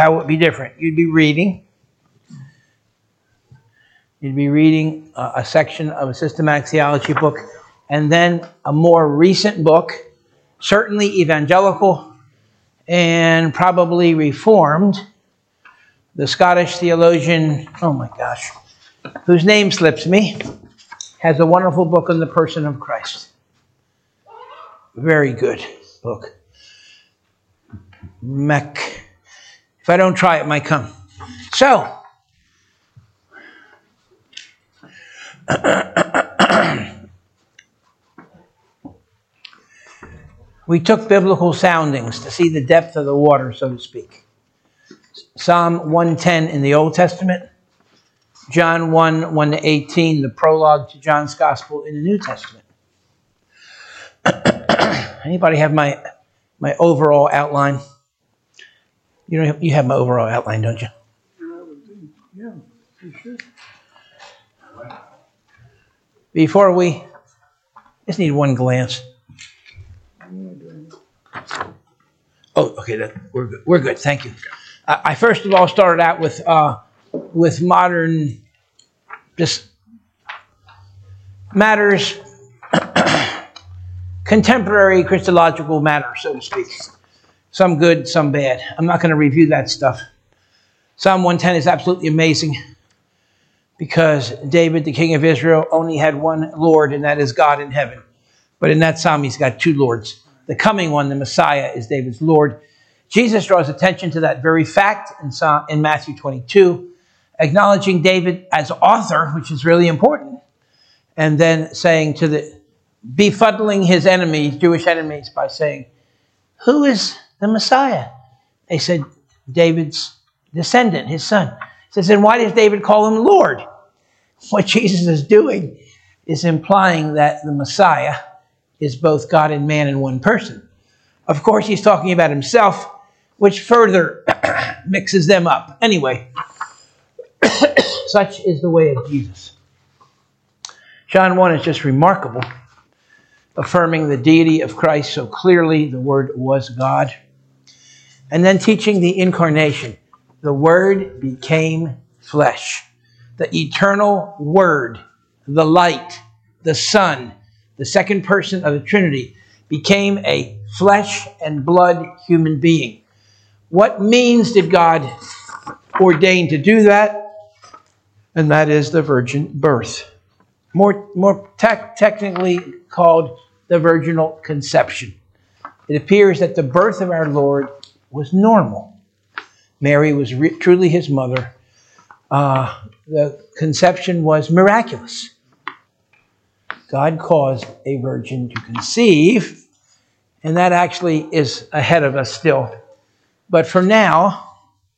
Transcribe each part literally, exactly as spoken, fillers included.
how it would be different. You'd be reading. You'd be reading a, a section of a systematic theology book, and then a more recent book, certainly evangelical and probably reformed. The Scottish theologian, oh my gosh, whose name slips me, has a wonderful book on the person of Christ. Very good book. Mech. If I don't try, it might come. So, we took biblical soundings to see the depth of the water, so to speak. Psalm one ten in the Old Testament, John one, one to eighteen, the prologue to John's Gospel in the New Testament. Anybody have my my overall outline? You know, you have my overall outline, don't you? Yeah, you should. Before we just need one glance. Oh, okay, that, we're good. We're good. Thank you. I, I first of all started out with uh, with modern, just matters, contemporary Christological matters, so to speak. Some good, some bad. I'm not going to review that stuff. Psalm one ten is absolutely amazing because David, the king of Israel, only had one Lord, and that is God in heaven. But in that psalm, he's got two Lords. The coming one, the Messiah, is David's Lord. Jesus draws attention to that very fact in, Psalm, in Matthew twenty-two, acknowledging David as author, which is really important, and then saying to the, befuddling his enemies, Jewish enemies, by saying, who is the Messiah? They said, David's descendant, his son. He says, then why does David call him Lord? What Jesus is doing is implying that the Messiah is both God and man in one person. Of course, he's talking about himself, which further mixes them up. Anyway, such is the way of Jesus. John one is just remarkable, affirming the deity of Christ so clearly. The Word was God. And then teaching the incarnation. The Word became flesh. The eternal Word, the light, the Son, the second person of the Trinity, became a flesh and blood human being. What means did God ordain to do that? And that is the virgin birth. More, more te- technically called the virginal conception. It appears that the birth of our Lord was normal. Mary was re- truly his mother. Uh, the conception was miraculous. God caused a virgin to conceive, and that actually is ahead of us still. But for now,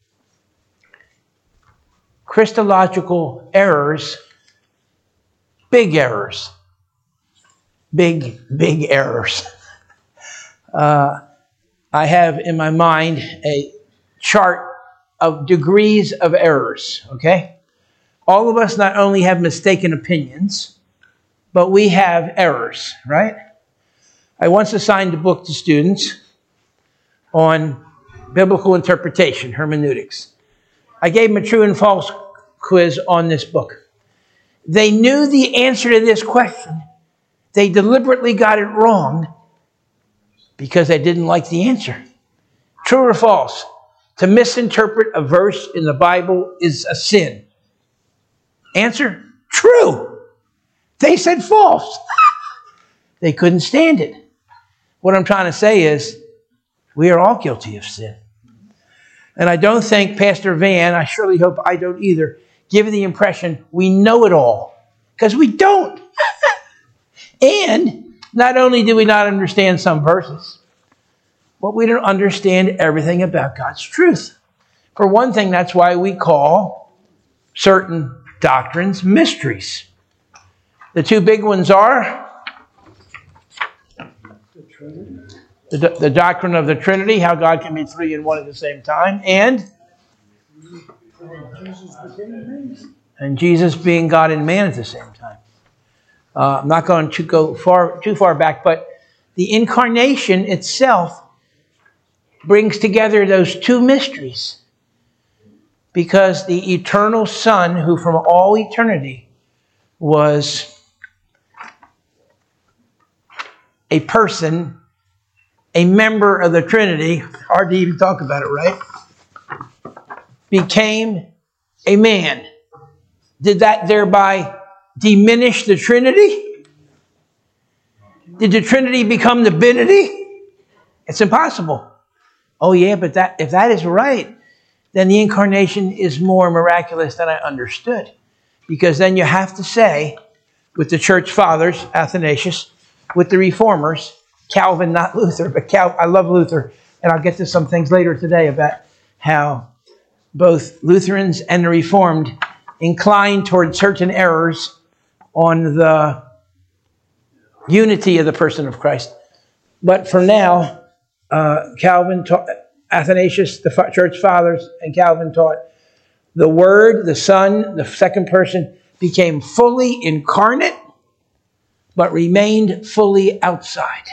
Christological errors, big errors, big, big errors. Uh, I have in my mind a chart of degrees of errors, okay? All of us not only have mistaken opinions, but we have errors, right? I once assigned a book to students on biblical interpretation, hermeneutics. I gave them a true and false quiz on this book. They knew the answer to this question. They deliberately got it wrong because they didn't like the answer. True or false? To misinterpret a verse in the Bible is a sin. Answer? True. They said false. They couldn't stand it. What I'm trying to say is, we are all guilty of sin. And I don't think Pastor Van, I surely hope I don't either, give the impression we know it all. Because we don't. And not only do we not understand some verses, but we don't understand everything about God's truth. For one thing, that's why we call certain doctrines mysteries. The two big ones are the, the doctrine of the Trinity, how God can be three and one at the same time, and and Jesus being God and man at the same time. Uh, I'm not going to go far too far back, but the incarnation itself brings together those two mysteries. because the eternal Son, who from all eternity was a person, a member of the Trinity, hard to even talk about it, right? Became a man. Did that thereby diminish the Trinity? Did the Trinity become divinity? It's impossible. Oh yeah, but that if that is right, then the incarnation is more miraculous than I understood. Because then you have to say, with the church fathers, Athanasius, with the reformers, Calvin, not Luther, but Cal, I love Luther, and I'll get to some things later today about how both Lutherans and the Reformed incline toward certain errors on the unity of the person of Christ. But for now, uh, Calvin taught, Athanasius, the fa- church fathers, and Calvin taught the Word, the Son, the second person, became fully incarnate, but remained fully outside.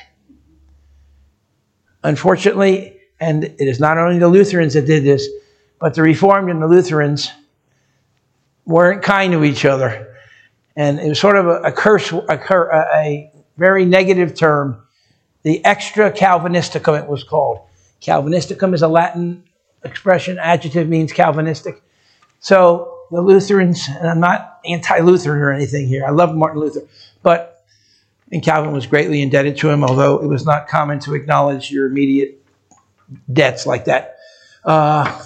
Unfortunately, and it is not only the Lutherans that did this, but the Reformed and the Lutherans weren't kind to each other. And it was sort of a, a curse, a, a very negative term. The extra Calvinisticum, it was called. Calvinisticum is a Latin expression. Adjective means Calvinistic. So the Lutherans, and I'm not anti-Lutheran or anything here. I love Martin Luther. But, and Calvin was greatly indebted to him, although it was not common to acknowledge your immediate debts like that. Uh,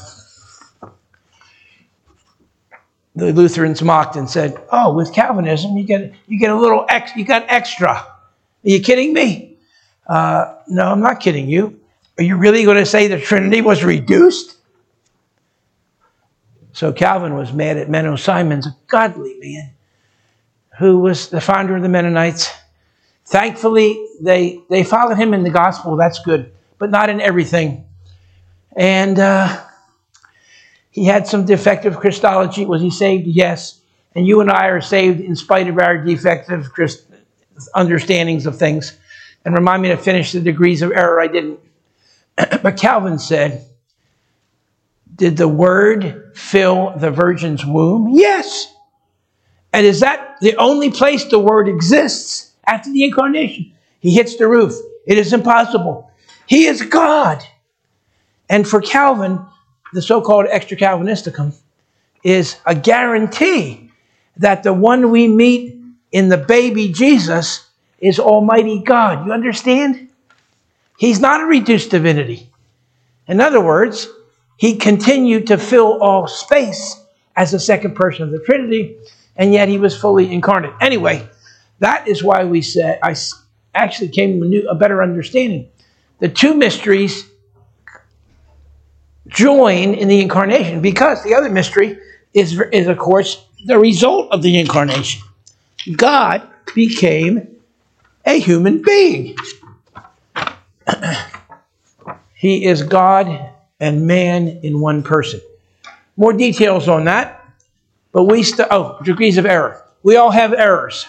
the Lutherans mocked and said, "Oh, with Calvinism, you get you get a little ex, you got extra. Are you kidding me?" Uh, no, I'm not kidding you. Are you really going to say the Trinity was reduced? So Calvin was mad at Menno Simons, a godly man, who was the founder of the Mennonites. Thankfully, they they followed him in the gospel. That's good, but not in everything. And uh, he had some defective Christology. Was he saved? Yes. And you and I are saved in spite of our defective Christ- understandings of things. And remind me to finish the degrees of error. I didn't. But Calvin said, did the Word fill the virgin's womb? Yes. And is that the only place the Word exists after the incarnation? He hits the roof. It is impossible. He is God. And for Calvin, the so-called extra Calvinisticum is a guarantee that the one we meet in the baby Jesus is Almighty God. You understand? He's not a reduced divinity. In other words, he continued to fill all space as the second person of the Trinity, and yet he was fully incarnate. Anyway, that is why we said, I actually came to a, new, a better understanding. The two mysteries join in the incarnation because the other mystery is, is, of course, the result of the incarnation. God became a human being. He is God and man in one person. More details on that. But we st- oh, degrees of error. We all have errors.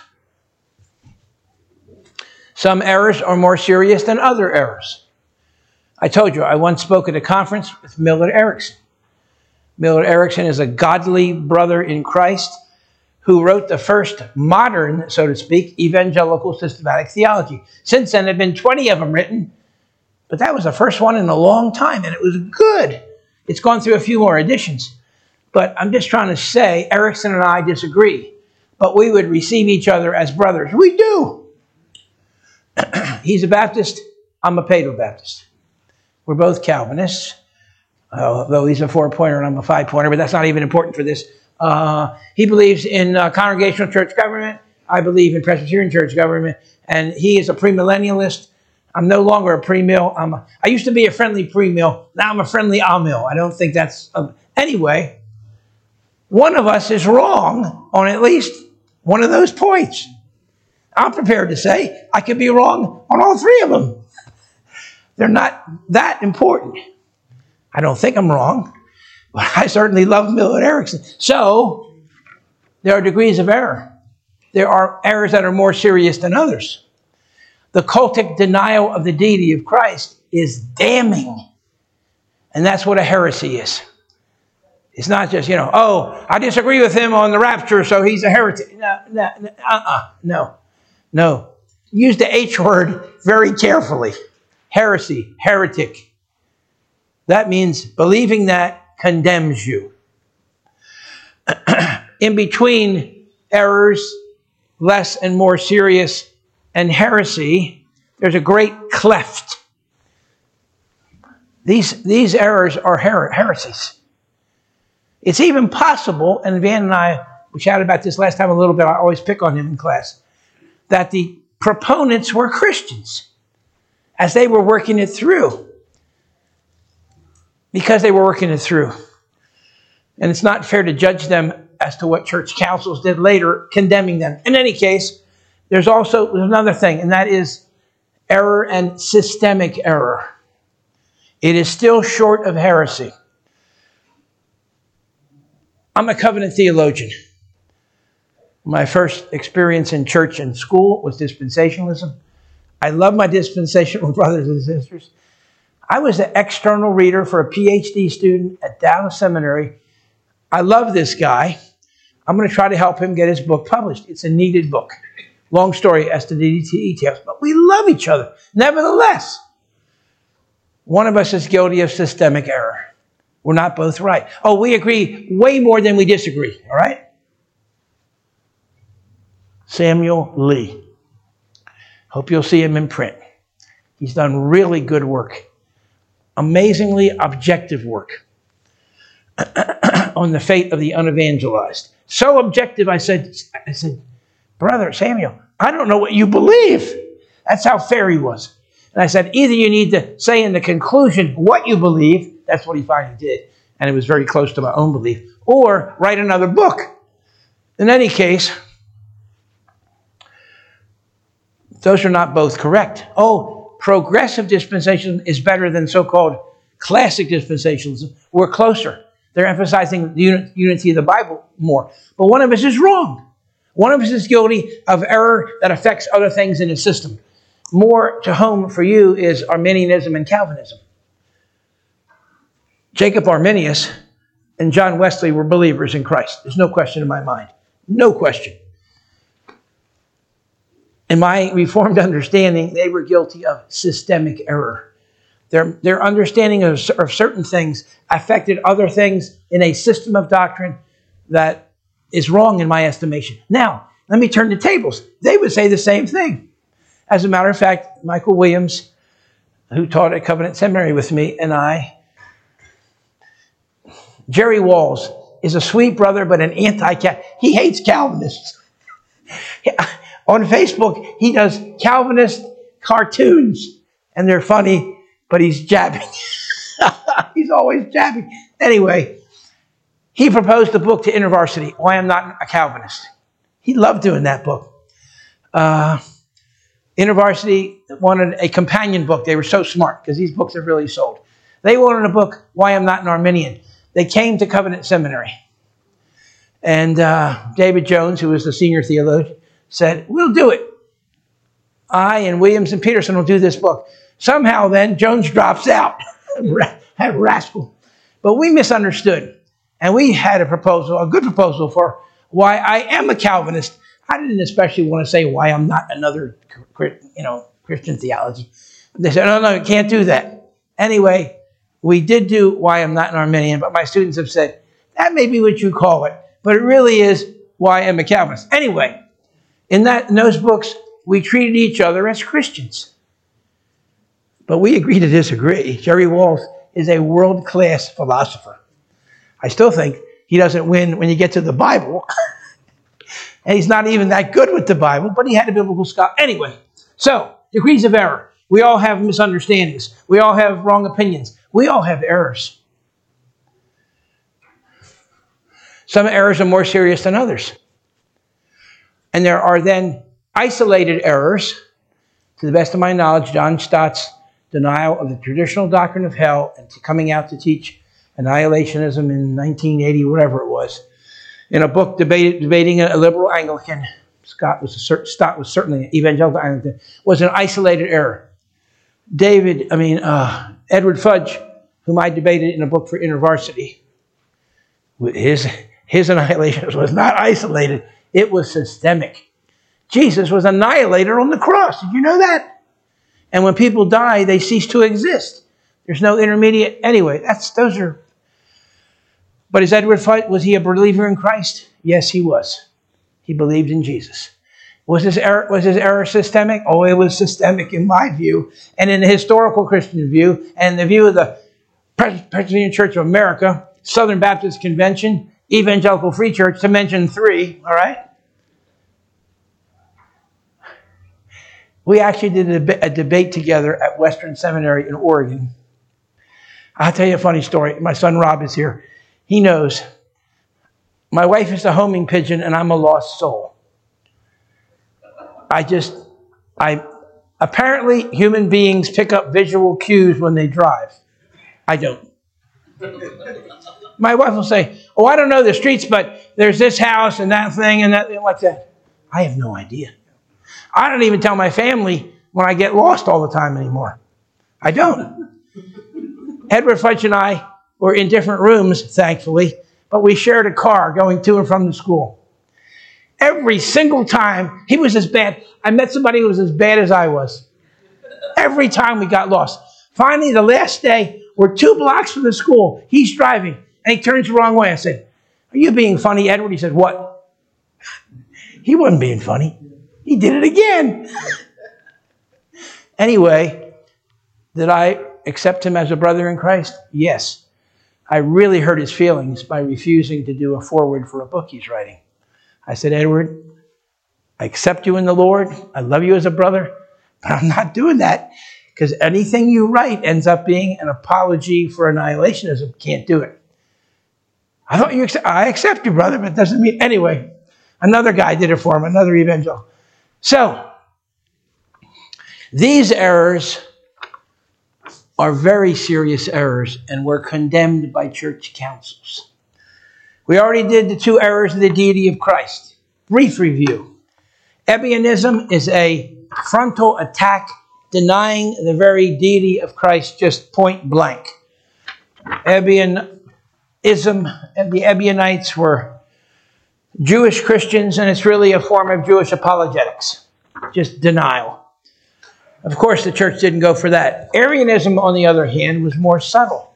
Some errors are more serious than other errors. I told you, I once spoke at a conference with Millard Erickson. Millard Erickson is a godly brother in Christ who wrote the first modern, so to speak, evangelical systematic theology. Since then, there have been twenty of them written, but that was the first one in a long time, and it was good. It's gone through a few more editions. But I'm just trying to say, Erickson and I disagree, but we would receive each other as brothers. We do. He's a Baptist. I'm a Paedo-Baptist. We're both Calvinists, although he's a four-pointer and I'm a five-pointer, but that's not even important for this. Uh, he believes in uh, congregational church government. I believe in Presbyterian church government, and he is a premillennialist. I'm no longer a premill. I'm a, I used to be a friendly premill. Now I'm a friendly amill. I don't think that's... A, anyway, one of us is wrong on at least one of those points. I'm prepared to say I could be wrong on all three of them. They're not that important. I don't think I'm wrong, but I certainly love Millard Erickson. So there are degrees of error. There are errors that are more serious than others. The cultic denial of the deity of Christ is damning. And that's what a heresy is. It's not just, you know, oh, I disagree with him on the rapture, so he's a heretic. No, no, no, uh-uh, no, no. Use the H word very carefully. Heresy, heretic. That means believing that condemns you. In between errors, less and more serious, and heresy, there's a great cleft. These, these errors are her- heresies. It's even possible, and Van and I, we chatted about this last time a little bit, I always pick on him in class, that the proponents were Christians as they were working it through. Because they were working it through. And it's not fair to judge them as to what church councils did later, condemning them. In any case, there's also another thing, and that is error and systemic error. It is still short of heresy. I'm a covenant theologian. My first experience in church and school was dispensationalism. I love my dispensational brothers and sisters. I was the external reader for a P H D student at Dallas Seminary. I love this guy. I'm going to try to help him get his book published. It's a needed book. Long story as to the details, but we love each other. Nevertheless, one of us is guilty of systemic error. We're not both right. Oh, we agree way more than we disagree, all right? Samuel Lee. Hope you'll see him in print. He's done really good work. Amazingly objective work on the fate of the unevangelized. So objective, I said, I said, Brother Samuel, I don't know what you believe. That's how fair he was. And I said, either you need to say in the conclusion what you believe, that's what he finally did, and it was very close to my own belief, or write another book. In any case, those are not both correct. Oh, progressive dispensationalism is better than so-called classic dispensationalism. We're closer. They're emphasizing the unity of the Bible more. But one of us is wrong. One of us is guilty of error that affects other things in the system. More to home for you is Arminianism and Calvinism. Jacob Arminius and John Wesley were believers in Christ. There's no question in my mind. No question. In my Reformed understanding, they were guilty of systemic error. Their, their understanding of, of certain things affected other things in a system of doctrine that is wrong in my estimation. Now, let me turn the tables. They would say the same thing. As a matter of fact, Michael Williams, who taught at Covenant Seminary with me, and I, Jerry Walls is a sweet brother, but an anti-Cal. He hates Calvinists. On Facebook, he does Calvinist cartoons, and they're funny, but he's jabbing. He's always jabbing. Anyway, he proposed a book to InterVarsity, Why I'm Not a Calvinist. He loved doing that book. Uh, InterVarsity wanted a companion book. They were so smart, because these books are really sold. They wanted a book, Why I'm Not an Arminian. They came to Covenant Seminary. And uh, David Jones, who was the senior theologian, said, we'll do it. I and Williams and Peterson will do this book. Somehow then, Jones drops out. Rascal. But we misunderstood. And we had a proposal, a good proposal for why I am a Calvinist. I didn't especially want to say why I'm not another, you know, Christian theology. They said, no, no, you can't do that. Anyway, we did do why I'm not an Arminian, but my students have said, that may be what you call it, but it really is why I'm a Calvinist. Anyway, in that in those books, we treated each other as Christians. But we agree to disagree. Jerry Walls is a world-class philosopher. I still think he doesn't win when you get to the Bible. And he's not even that good with the Bible, but he had a biblical scholar. Anyway, so, degrees of error. We all have misunderstandings. We all have wrong opinions. We all have errors. Some errors are more serious than others. And there are then isolated errors. To the best of my knowledge, John Stott's denial of the traditional doctrine of hell and coming out to teach annihilationism in nineteen eighty, whatever it was, in a book debated, debating a liberal Anglican, Scott was a, Stott was certainly an evangelical Anglican, was an isolated error. David, I mean, uh, Edward Fudge, whom I debated in a book for InterVarsity, His, his annihilation was not isolated. It was systemic. Jesus was annihilated on the cross. Did you know that? And when people die, they cease to exist. There's no intermediate. Anyway, that's those are. But is Edward Fudge, was he a believer in Christ? Yes, he was. He believed in Jesus. Was his error, was his error systemic? Oh, it was systemic in my view, and in the historical Christian view, and the view of the Presbyterian Church of America, Southern Baptist Convention, Evangelical Free Church, to mention three, all right? We actually did a, deb- a debate together at Western Seminary in Oregon. I'll tell you a funny story. My son Rob is here. He knows. My wife is a homing pigeon, and I'm a lost soul. I just, I, apparently human beings pick up visual cues when they drive. I don't. My wife will say, oh, I don't know the streets, but there's this house and that thing and that thing like that. I have no idea. I don't even tell my family when I get lost all the time anymore. I don't. Edward Fudge and I were in different rooms, thankfully, but we shared a car going to and from the school. Every single time, he was as bad. I met somebody who was as bad as I was. Every time we got lost. Finally, the last day, we're two blocks from the school. He's driving, and he turns the wrong way. I said, are you being funny, Edward? He said, what? He wasn't being funny. He did it again. Anyway, did I accept him as a brother in Christ? Yes. I really hurt his feelings by refusing to do a foreword for a book he's writing. I said, Edward, I accept you in the Lord. I love you as a brother, but I'm not doing that because anything you write ends up being an apology for annihilationism. Can't do it. I thought you accept, I accept you, brother, but it doesn't mean, anyway, another guy did it for him, another evangel. So, these errors are very serious errors and were condemned by church councils. We already did the two errors of the deity of Christ. Brief review. Ebionism is a frontal attack denying the very deity of Christ just point blank. Ebionism, the Ebionites were Jewish Christians, and it's really a form of Jewish apologetics. Just denial. Of course, the church didn't go for that. Arianism, on the other hand, was more subtle.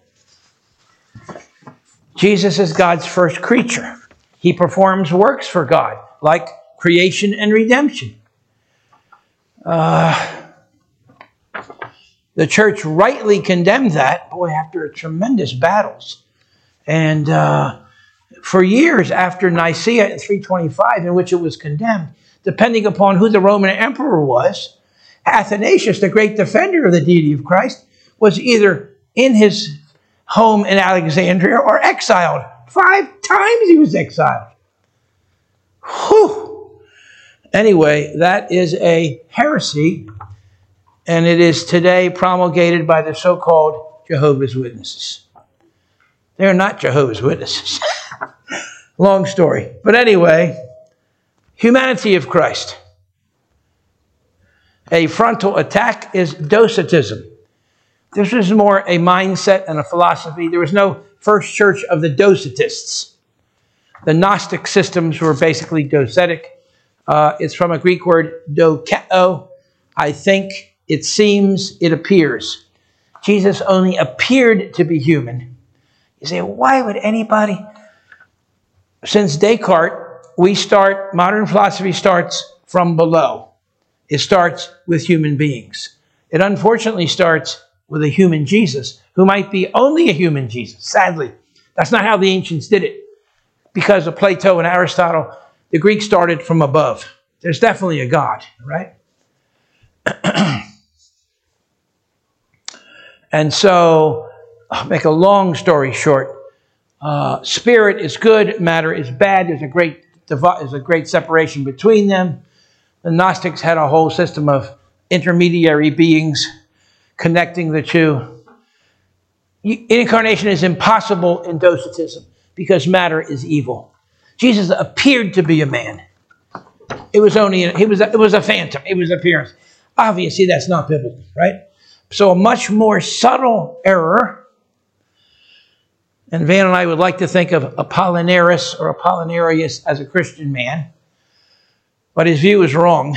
Jesus is God's first creature. He performs works for God, like creation and redemption. Uh, the church rightly condemned that, boy, after tremendous battles. And uh, for years after Nicaea in three twenty-five, in which it was condemned, depending upon who the Roman emperor was, Athanasius, the great defender of the deity of Christ, was either in his home in Alexandria or exiled. Five times he was exiled. Whew. Anyway, that is a heresy, and it is today promulgated by the so-called Jehovah's Witnesses. They're not Jehovah's Witnesses. Long story. But anyway, humanity of Christ. A frontal attack is Docetism. This was more a mindset and a philosophy. There was no first church of the Docetists. The Gnostic systems were basically docetic. Uh, it's from a Greek word, dokeo. I think, it seems, it appears. Jesus only appeared to be human. You say, why would anybody? Since Descartes, we start, modern philosophy starts from below. It starts with human beings. It unfortunately starts with a human Jesus, who might be only a human Jesus. Sadly, that's not how the ancients did it. Because of Plato and Aristotle, the Greeks started from above. There's definitely a God, right? And so, I'll make a long story short. Uh, spirit is good, matter is bad. There's a great there's a great separation between them. The Gnostics had a whole system of intermediary beings connecting the two. Incarnation is impossible in Docetism because matter is evil. Jesus appeared to be a man. It was only he was a, it was a phantom. It was appearance. Obviously, that's not biblical, right? So a much more subtle error And Van and I would like to think of Apollinaris or Apollinarius as a Christian man, but his view is wrong.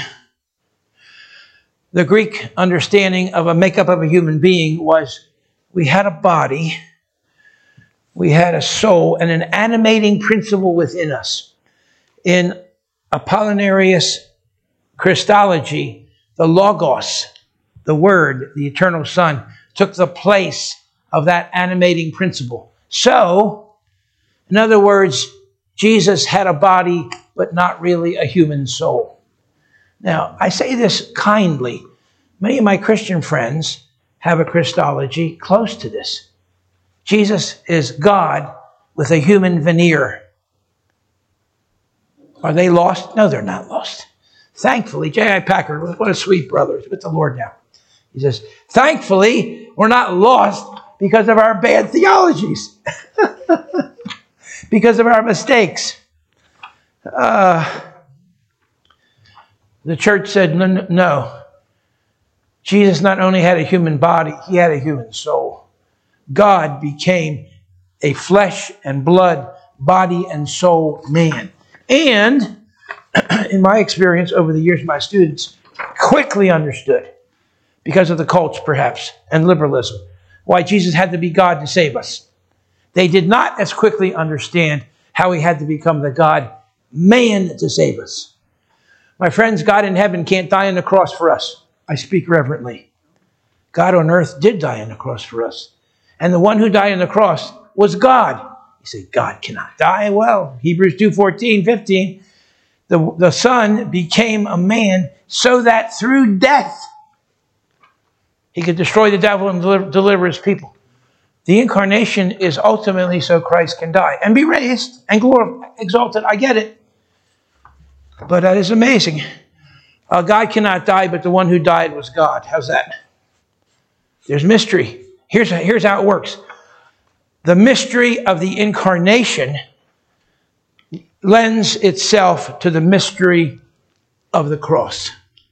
The Greek understanding of a makeup of a human being was we had a body, we had a soul, and an animating principle within us. In Apollinarius Christology, the Logos, the Word, the Eternal Son, took the place of that animating principle. So, in other words, Jesus had a body, but not really a human soul. Now, I say this kindly. Many of my Christian friends have a Christology close to this. Jesus is God with a human veneer. Are they lost? No, they're not lost. Thankfully, J I Packer, what a sweet brother, is with the Lord now. He says, thankfully, we're not lost because of our bad theologies, because of our mistakes. Uh, the church said, no, no, no. Jesus not only had a human body, he had a human soul. God became a flesh and blood, body and soul man. And in my experience over the years, my students quickly understood, because of the cults perhaps, and liberalism, why Jesus had to be God to save us. They did not as quickly understand how he had to become the God-man to save us. My friends, God in heaven can't die on the cross for us. I speak reverently. God on earth did die on the cross for us. And the one who died on the cross was God. You say, God cannot die? Well, Hebrews two, fourteen, fifteen, the, the Son became a man so that through death, he could destroy the devil and deliver, deliver his people. The incarnation is ultimately so Christ can die and be raised and glorified, exalted. I get it. But that is amazing. Uh, God cannot die, but the one who died was God. How's that? There's mystery. Here's, here's how it works. The mystery of the incarnation lends itself to the mystery of the cross.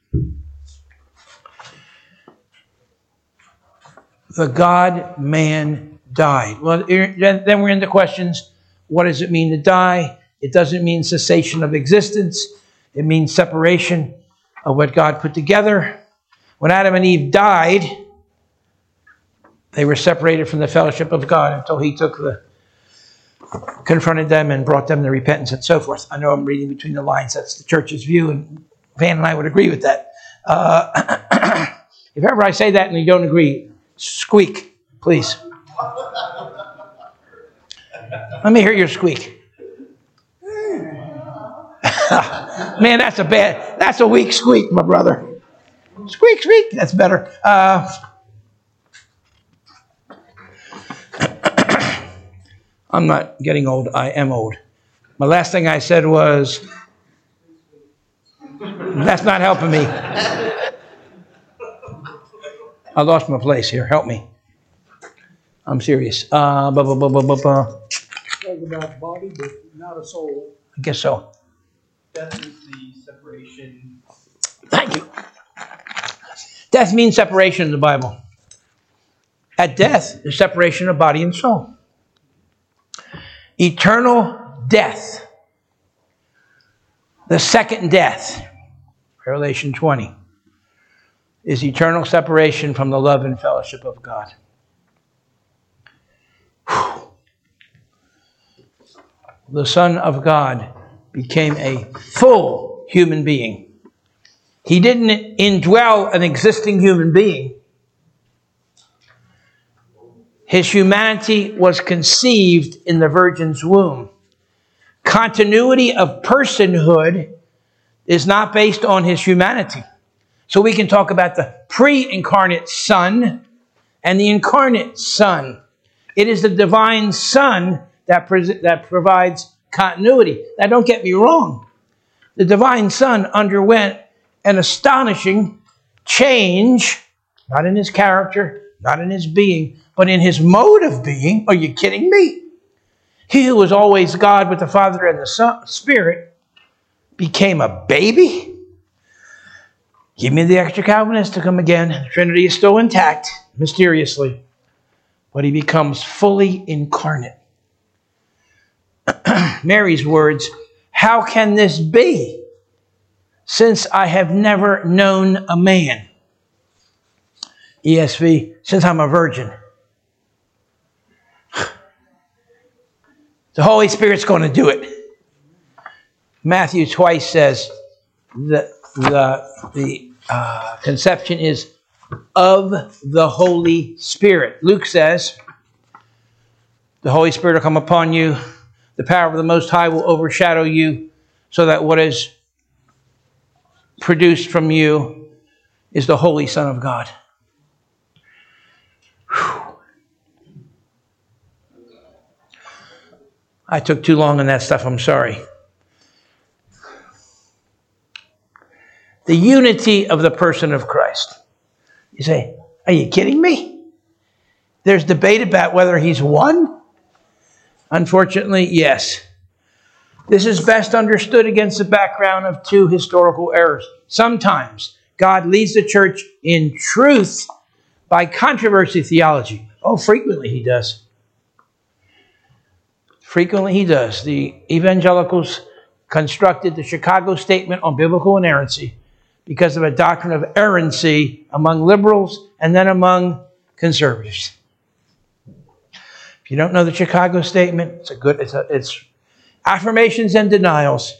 The God-man died. Well, then we're into questions. What does it mean to die? It doesn't mean cessation of existence. It means separation of what God put together. When Adam and Eve died, they were separated from the fellowship of God until he took the, confronted them and brought them to repentance and so forth. I know I'm reading between the lines. That's the church's view, and Van and I would agree with that. Uh, if ever I say that and you don't agree, squeak, please. Let me hear your squeak. Man, that's a bad, that's a weak squeak, my brother. Squeak, squeak, that's better. Uh, I'm not getting old, I am old. My last thing I said was, that's not helping me. I lost my place here, help me. I'm serious. Uh, blah, blah, blah, blah, blah, blah. Talk about body, but not a soul. I guess so. Death is the separation. Thank you. Death means separation in the Bible. At death, the separation of body and soul. Eternal death. The second death, Revelation twenty, is eternal separation from the love and fellowship of God. Whew. The Son of God became a full human being. He didn't indwell an existing human being. His humanity was conceived in the Virgin's womb. Continuity of personhood is not based on his humanity. So we can talk about the pre-incarnate Son and the incarnate Son. It is the divine Son that, pre- that provides continuity. Now, don't get me wrong. The divine Son underwent an astonishing change, not in his character, not in his being, but in his mode of being. Are you kidding me? He who was always God with the Father and the Son, Spirit became a baby? Give me the extra Calvinisticum again. The Trinity is still intact, mysteriously. But he becomes fully incarnate. Mary's words, how can this be, since I have never known a man? E S V, since I'm a virgin. The Holy Spirit's going to do it. Matthew twice says that the, the uh, conception is of the Holy Spirit. Luke says, the Holy Spirit will come upon you. The power of the Most High will overshadow you, so that what is produced from you is the Holy Son of God. Whew. I took too long on that stuff. I'm sorry. The unity of the person of Christ. You say, are you kidding me? There's debate about whether he's one. Unfortunately, yes. This is best understood against the background of two historical errors. Sometimes God leads the church in truth by controversy theology. Oh, frequently he does. Frequently he does. The evangelicals constructed the Chicago Statement on Biblical Inerrancy because of a doctrine of errancy among liberals and then among conservatives. If you don't know the Chicago Statement, it's a good, it's, a, it's affirmations and denials.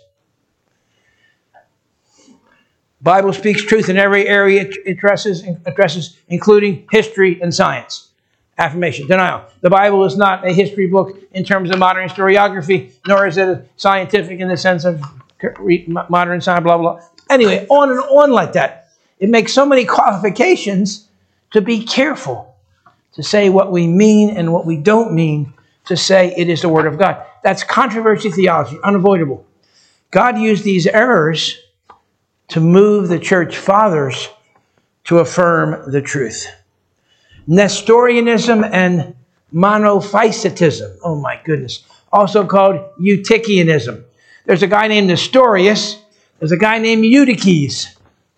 Bible speaks truth in every area it addresses, addresses, including history and science. Affirmation, denial. The Bible is not a history book in terms of modern historiography, nor is it scientific in the sense of modern science, blah, blah, blah. Anyway, on and on like that. It makes so many qualifications to be careful, to say what we mean and what we don't mean, to say it is the Word of God. That's controversy theology, unavoidable. God used these errors to move the church fathers to affirm the truth. Nestorianism and Monophysitism. Oh my goodness. Also called Eutychianism. There's a guy named Nestorius. There's a guy named Eutyches.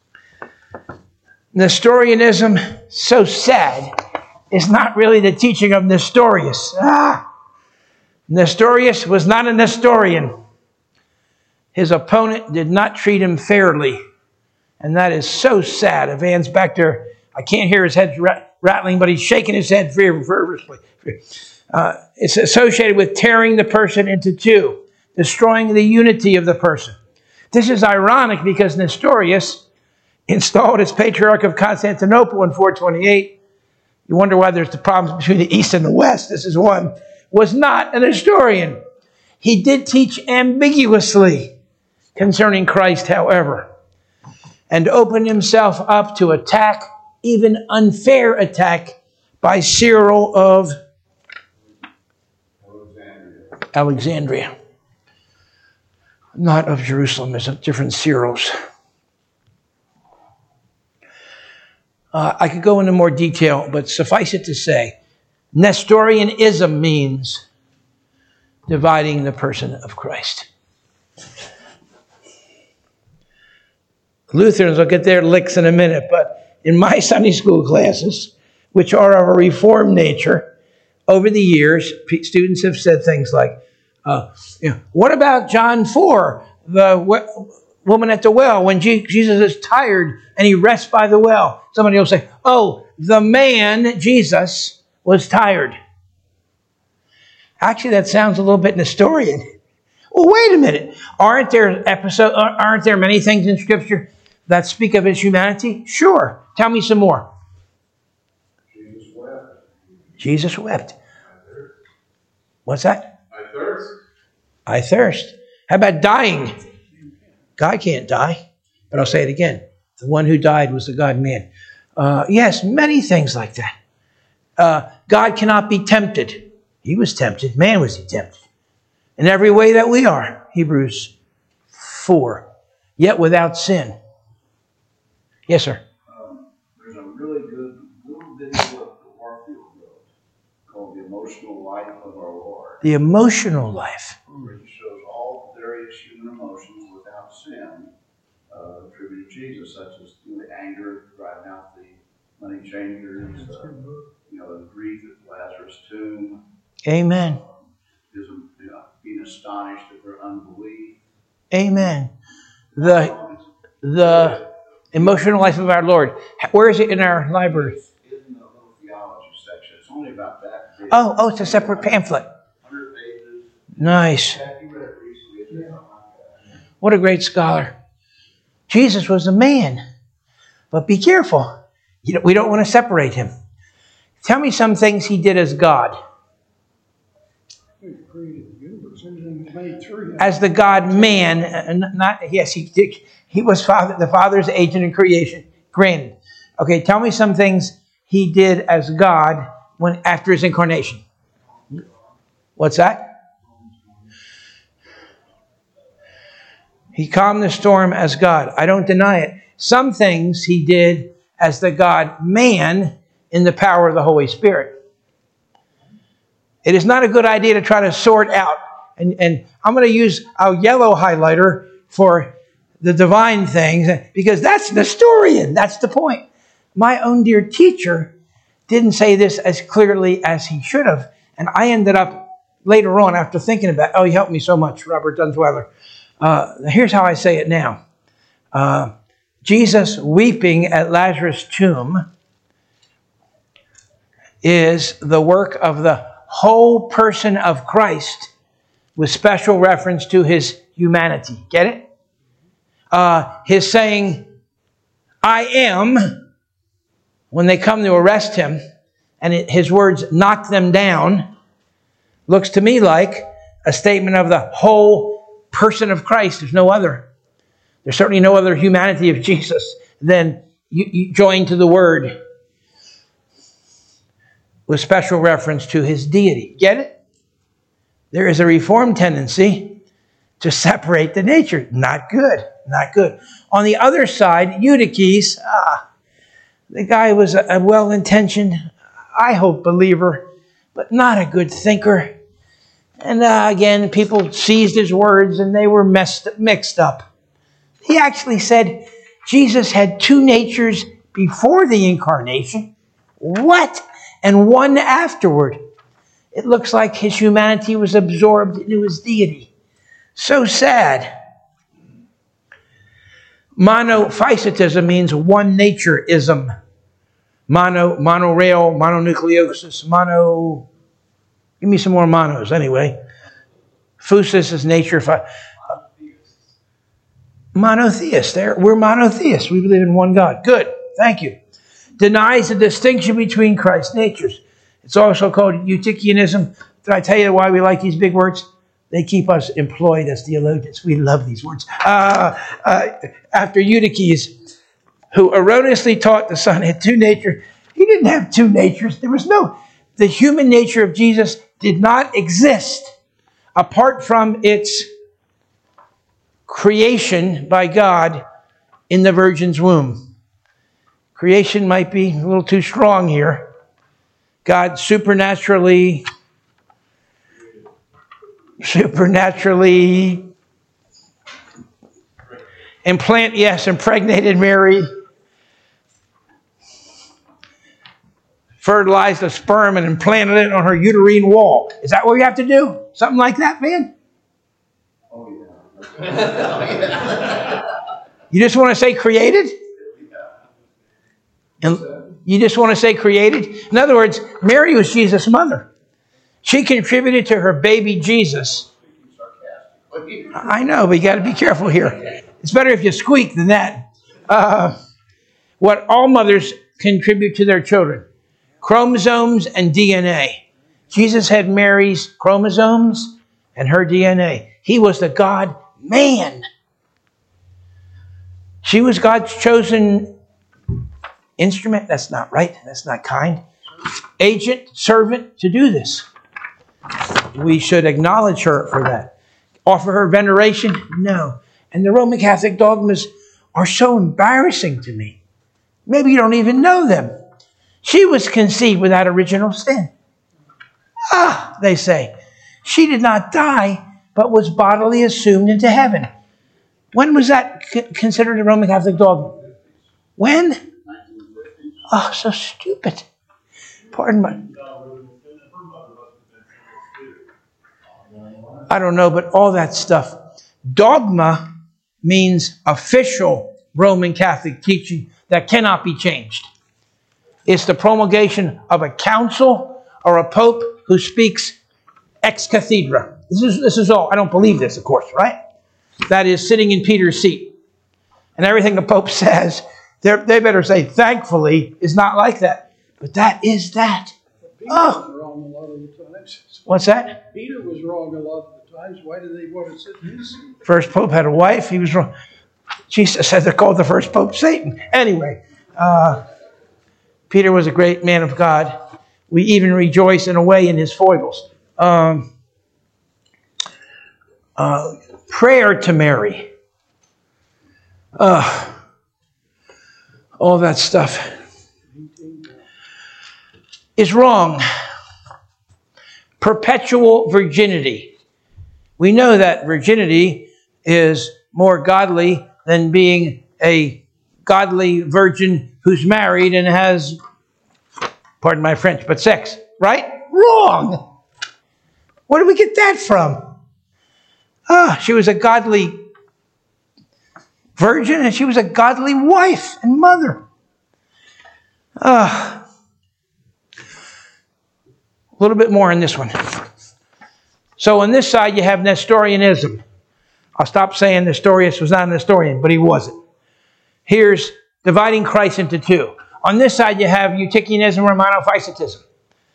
Nestorianism, so sad, is not really the teaching of Nestorius. Ah! Nestorius was not a Nestorian. His opponent did not treat him fairly. And that is so sad. Ivan's back there. I can't hear his head rattling, but he's shaking his head fervently. Uh, it's associated with tearing the person into two, destroying the unity of the person. This is ironic because Nestorius, installed as Patriarch of Constantinople in four twenty-eight, you wonder why there's the problems between the East and the West, this is one, was not an historian. He did teach ambiguously concerning Christ, however, and opened himself up to attack, even unfair attack, by Cyril of Alexandria. Alexandria. Not of Jerusalem, there's different Cyrils. Uh, I could go into more detail, but suffice it to say, Nestorianism means dividing the person of Christ. Lutherans will get their licks in a minute, but in my Sunday school classes, which are of a Reformed nature, over the years, students have said things like, uh, you know, what about John four, the w- woman at the well, when G- Jesus is tired and he rests by the well? Somebody will say, oh, the man, Jesus, was tired. Actually, that sounds a little bit Nestorian. Well, wait a minute. Aren't there episode? Aren't there many things in Scripture that speak of his humanity? Sure. Tell me some more. Jesus wept. Jesus wept. What's that? I thirst. I thirst. How about dying? God can't die. But I'll say it again. The one who died was the God-man. Uh, yes, many things like that. Uh, God cannot be tempted. He was tempted. Man was he tempted. In every way that we are. Hebrews four. Yet without sin. Yes, sir. Um, there's a really good little bitty book that Warfield wrote called The Emotional Life of Our Lord. The emotional life. Where he shows all the various human emotions without sin uh, attributed to Jesus, such as you know, the anger driving out the money changers, uh, you know, the grief at Lazarus' tomb. Amen. Um, his, you know, being astonished at their unbelief. Amen. The, the emotional life of our Lord. Where is it in our library? It's in the little theology section. It's only about that big. Oh, oh, it's a separate pamphlet. one hundred pages. Nice. Jackie read it recently. It's something like that. What a great scholar. Jesus was a man. But be careful. You know, we don't want to separate him. Tell me some things he did as God. He created the universe, everything was made through him. As the God-man, uh, not yes, he did. He was father, the Father's agent in creation. Granted. Okay, tell me some things he did as God when after his incarnation. What's that? He calmed the storm as God. I don't deny it. Some things he did as the God-man in the power of the Holy Spirit. It is not a good idea to try to sort out. And, and I'm going to use a yellow highlighter for the divine things because that's Nestorian. That's the point. My own dear teacher didn't say this as clearly as he should have. And I ended up later on after thinking about it. Oh, he helped me so much, Robert Dunsweiler. Uh, here's how I say it now. Uh, Jesus weeping at Lazarus' tomb is the work of the whole person of Christ with special reference to his humanity. Get it? Uh, his saying, I am, when they come to arrest him, and it, his words knock them down, looks to me like a statement of the whole person of Christ. There's no other. There's certainly no other humanity of Jesus than you, you joined to the Word with special reference to his deity. Get it? There is a reformed tendency to separate the nature. Not good. Not good. On the other side, Eutyches, ah, the guy was a, a well-intentioned, I hope, believer, but not a good thinker. And uh, again, people seized his words and they were messed, mixed up. He actually said Jesus had two natures before the incarnation. What? And one afterward. It looks like his humanity was absorbed into his deity. So sad. Monophysitism means one natureism. Mono, monorail, mononucleosis, mono... Give me some more monos anyway. Phusis is nature. Phi- Monotheist. There, we're monotheists. We believe in one God. Good. Thank you. Denies the distinction between Christ's natures. It's also called Eutychianism. Did I tell you why we like these big words? They keep us employed as theologians. We love these words. Uh, uh, after Eutyches, who erroneously taught the Son had two natures. He didn't have two natures. There was no... The human nature of Jesus did not exist apart from its creation by God in the Virgin's womb. Creation might be a little too strong here. God supernaturally, supernaturally implant, yes, impregnated Mary, fertilized a sperm and implanted it on her uterine wall. Is that what we have to do? Something like that, man? Oh, yeah. You just want to say created? And you just want to say created? In other words, Mary was Jesus' mother. She contributed to her baby Jesus. I know, but you got to be careful here. It's better if you squeak than that. Uh, what all mothers contribute to their children. Chromosomes and D N A. Jesus had Mary's chromosomes and her D N A. He was the God-man. She was God's chosen instrument. That's not right. That's not kind. Agent, servant to do this. We should acknowledge her for that. Offer her veneration? No. And the Roman Catholic dogmas are so embarrassing to me. Maybe you don't even know them. She was conceived without original sin. Ah, they say. She did not die, but was bodily assumed into heaven. When was that c- considered a Roman Catholic dogma? When? Oh, so stupid. Pardon my... I don't know, but all that stuff. Dogma means official Roman Catholic teaching that cannot be changed. It's the promulgation of a council or a pope who speaks ex cathedra. This is, this is all. I don't believe this, of course, right? That is sitting in Peter's seat. And everything the pope says, they better say, thankfully, is not like that. But that is that. Peter Oh. was wrong a lot of the times. What's that? Peter was wrong a lot of the times. Why do they want to sit in his seat? First pope had a wife. He was wrong. Jesus said they're called the first pope Satan. Anyway, uh, Peter was a great man of God. We even rejoice in a way in his foibles. Um, uh, prayer to Mary. Uh, all that stuff is wrong. Perpetual virginity. We know that virginity is more godly than being a godly virgin who's married and has, pardon my French, but sex. Right? Wrong. Where do we get that from? Ah, she was a godly virgin and she was a godly wife and mother. Ah. A little bit more on this one. So on this side you have Nestorianism. I'll stop saying Nestorius was not a Nestorian, but he wasn't. Here's dividing Christ into two. On this side you have Eutychianism or Monophysitism.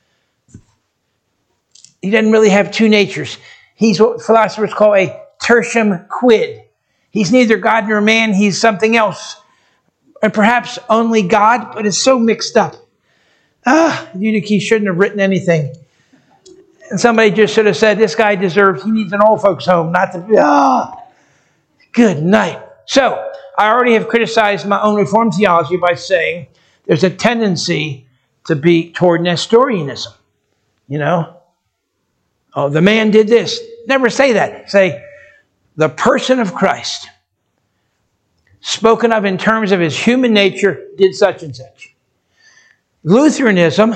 He doesn't really have two natures. He's what philosophers call a tertium quid. He's neither God nor man. He's something else. And perhaps only God, but it's so mixed up. Ah, Eutyches shouldn't have written anything. And somebody just should have said, this guy deserves, he needs an old folks home, not to be, ah, good night. So, I already have criticized my own Reformed theology by saying there's a tendency to be toward Nestorianism. You know? Oh, the man did this. Never say that. Say, the person of Christ, spoken of in terms of his human nature, did such and such. Lutheranism,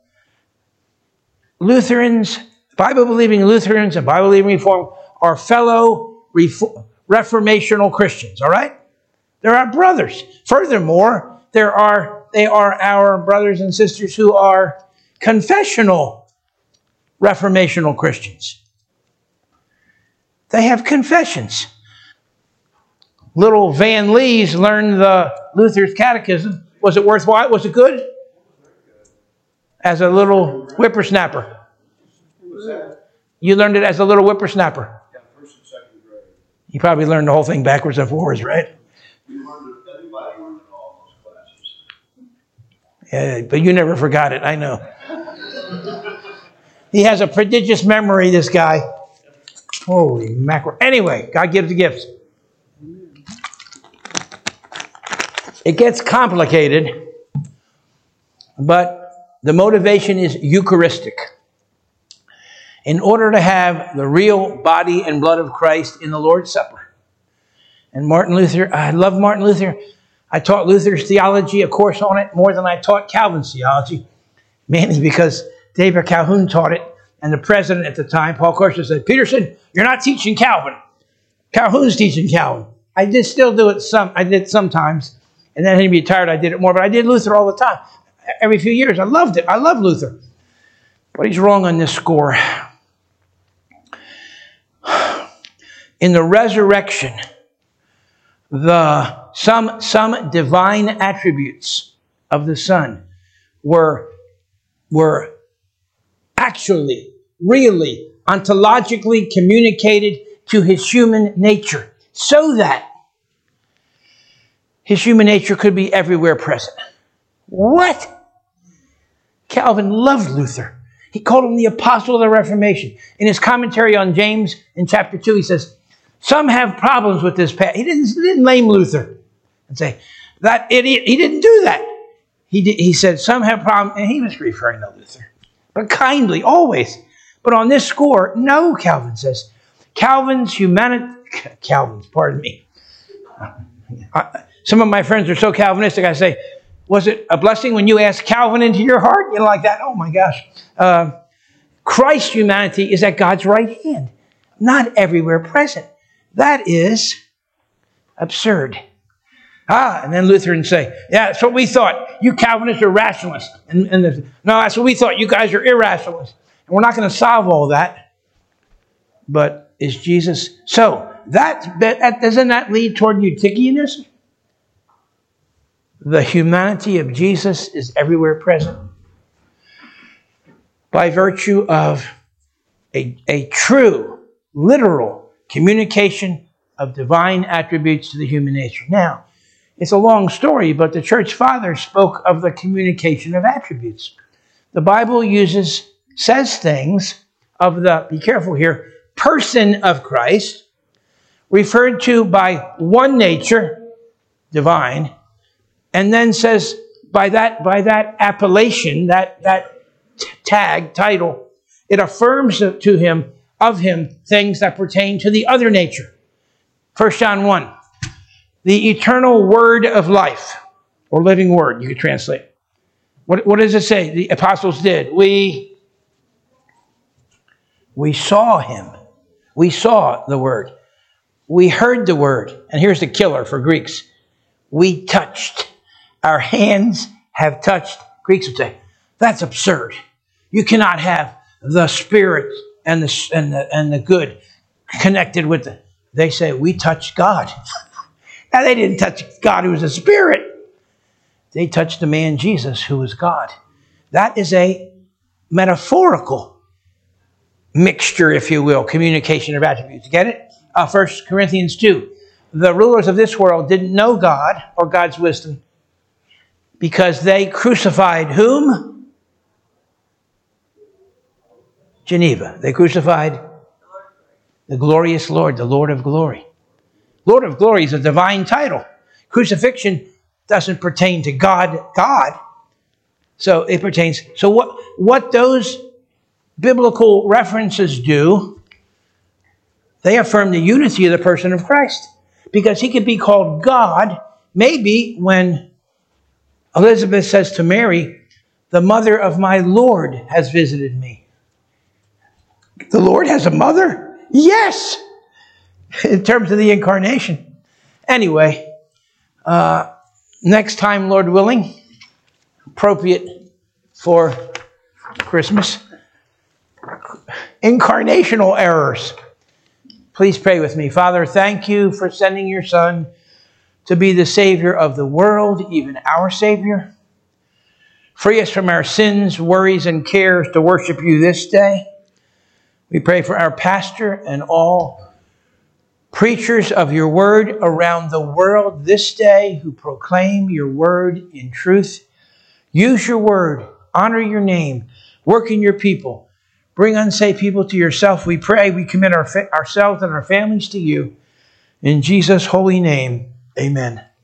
Lutherans, Bible-believing Lutherans and Bible-believing Reform are fellow Reform, reformational Christians, all right? They're our brothers. Furthermore, there are they are our brothers and sisters who are confessional reformational Christians. They have confessions. Little Van Lees learned the Luther's catechism. Was it worthwhile? Was it good? As a little whippersnapper. You learned it as a little whippersnapper. Yeah, first and second grade. You probably learned the whole thing backwards and forwards, right? We learned it, everybody learned it all those classes. Yeah, but you never forgot it, I know. He has a prodigious memory, this guy. Holy mackerel. Anyway, God gives the gifts. It gets complicated, but the motivation is Eucharistic. In order to have the real body and blood of Christ in the Lord's Supper. And Martin Luther, I love Martin Luther. I taught Luther's theology, a course on it, more than I taught Calvin's theology. Mainly because David Calhoun taught it, and the president at the time, Paul Corser, said, Peterson, you're not teaching Calvin. Calhoun's teaching Calvin. I did still do it some, I did sometimes. And then he retired, I did it more, but I did Luther all the time. Every few years. I loved it. I love Luther. But he's wrong on this score. In the resurrection, the some, some divine attributes of the Son were, were actually, really, ontologically communicated to his human nature, so that his human nature could be everywhere present. What? Calvin loved Luther. He called him the apostle of the Reformation. In his commentary on James in chapter two, he says, some have problems with this path. He didn't, he didn't blame Luther and say, that idiot, he didn't do that. He, did, he said, some have problems, and he was referring to Luther. But kindly, always. But on this score, no, Calvin says. Calvin's humanity, Calvin's, pardon me. I, some of my friends are so Calvinistic, I say, was it a blessing when you asked Calvin into your heart? You know, like that. Oh, my gosh. Uh, Christ's humanity is at God's right hand. not everywhere present. That is absurd. Ah, and then Lutherans say, yeah, that's what we thought. You Calvinists are rationalists. And, and no, that's what we thought. You guys are irrationalists. And we're not going to solve all that. But is Jesus... So, that, that doesn't that lead toward Eutychianism? The humanity of Jesus is everywhere present. By virtue of a, a true, literal communication of divine attributes to the human nature. Now, it's a long story, but the church fathers spoke of the communication of attributes. The Bible uses, says things of the, be careful here, person of Christ, referred to by one nature, divine, and then says by that, by that appellation, that, that t- tag, title, it affirms to him, of him, things that pertain to the other nature. First John one, the eternal word of life, or living word, you could translate. What, what does it say the apostles did? We, we saw him. We saw the word. We heard the word. And here's the killer for Greeks. We touched. Our hands have touched. Greeks would say, that's absurd. You cannot have the spirit and the, and the, and the good connected with the... They say, we touched God. Now, they didn't touch God who was a spirit. They touched the man Jesus who was God. That is a metaphorical mixture, if you will, communication of attributes. Get it? Uh, First Corinthians two. The rulers of this world didn't know God or God's wisdom because they crucified whom? Geneva. They crucified the glorious Lord, the Lord of glory. Lord of glory is a divine title. Crucifixion doesn't pertain to God, God. So it pertains. So what, what those biblical references do, they affirm the unity of the person of Christ. Because he could be called God, maybe when Elizabeth says to Mary, the mother of my Lord has visited me. The Lord has a mother? Yes! In terms of the incarnation. Anyway, uh, next time, Lord willing, appropriate for Christmas, incarnational errors. Please pray with me. Father, thank you for sending your Son to be the Savior of the world, even our Savior. Free us from our sins, worries, and cares to worship you this day. We pray for our pastor and all preachers of your word around the world this day who proclaim your word in truth. Use your word, honor your name, work in your people. Bring unsaved people to yourself. We pray, we commit our, ourselves and our families to you. In Jesus' holy name, amen.